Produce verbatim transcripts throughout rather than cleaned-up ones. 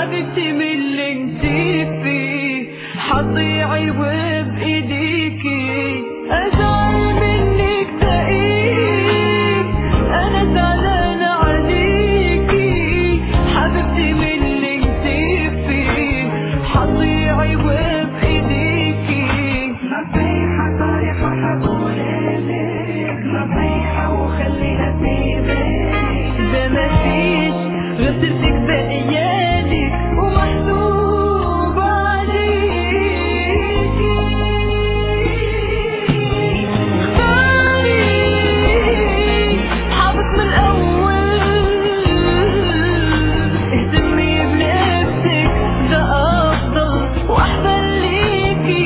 حبيبتي من اللي انتي فيه حضيعي وبإيديكي أزعل منك تقيل أنا زعلانة عليكي حبيبتي من اللي انتي فيه حضيعي وبإيديكي نصيحة صريحة حقولك نصيحة وخليها بإيدك ده مفيش غير سيرتك بقيالك ومحسوب عليكي اختاري حبك من الأول اهتمي بنفسك ده أفضل وأحسن ليكي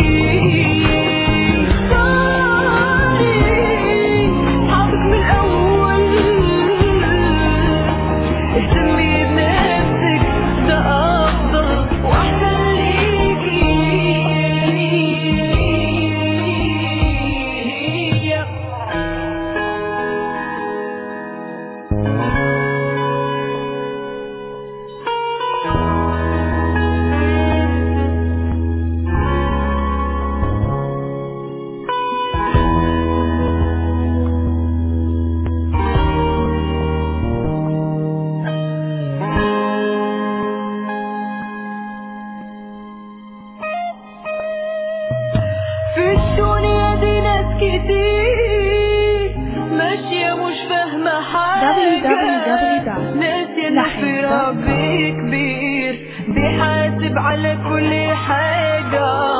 اختاري حبك من الأول اهتمي بنفسك ده أفضل وأحسن ليكي في الدنيا دي ناس كتير ماشية مش فاهمة حاجة ناسية إن في رب كبير بيحاسب على كل حاجة